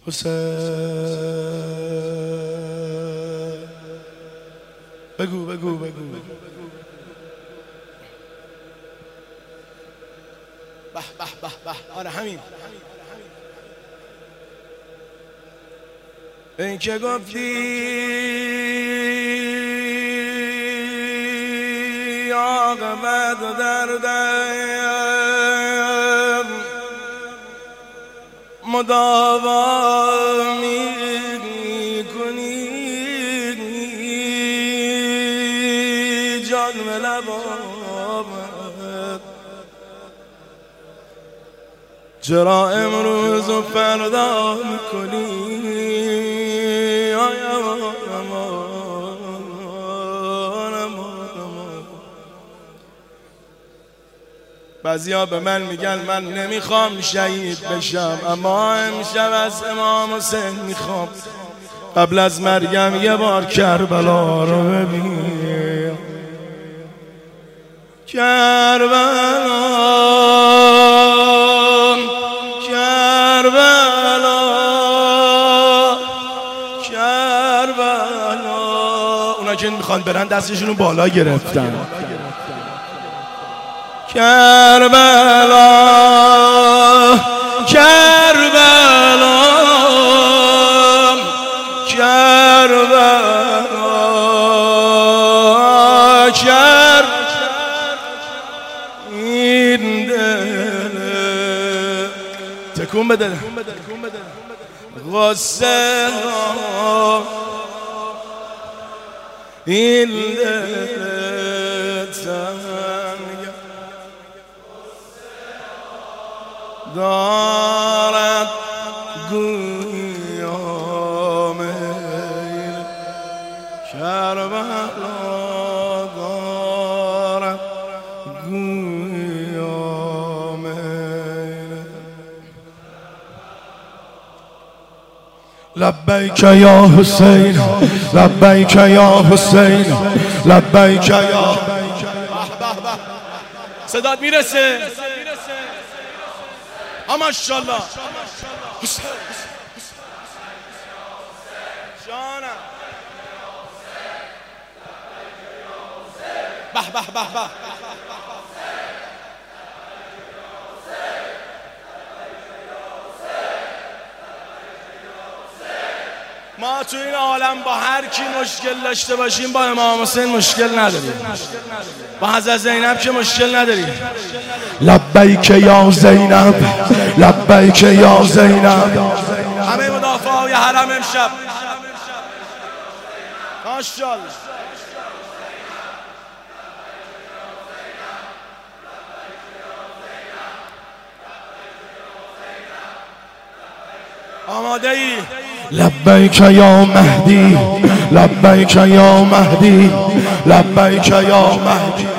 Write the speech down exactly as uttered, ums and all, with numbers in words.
حسین بگو بگو بگو به به به به آره همین این که گفتی عاقبت دردم مداوا می کنی جان به لبامت چرا امروز و فردا میکنی بعضیا به من میگن من نمیخوام شهید بشم، اما امشب از امام حسین میخوام قبل از مرگم یه بار کربلا رو ببین. کربلا کربلا کربلا اونا که میخوان برن دستشون رو بالا گرفتن. کربلا کربلا کربلا کر این دل تکون بده غصه این دل دارد گویا میل کربلا دارد گویا میل لبیک یا حسین لبیک یا حسین لبیک یا صدات میرسه ماشاءالله حسین جانم به به به به ما تو این عالم با هر کی مشکل داشته باشیم با امام حسین مشکل نداریم، با حضرت زینب که مشکل نداریم. لبیک یا زینب لبیک یا زینب همه مدافعای حرم امشب ماشاءالله آماده ای؟ لبیک یا مهدی لبیک یا مهدی لبیک یا مهدی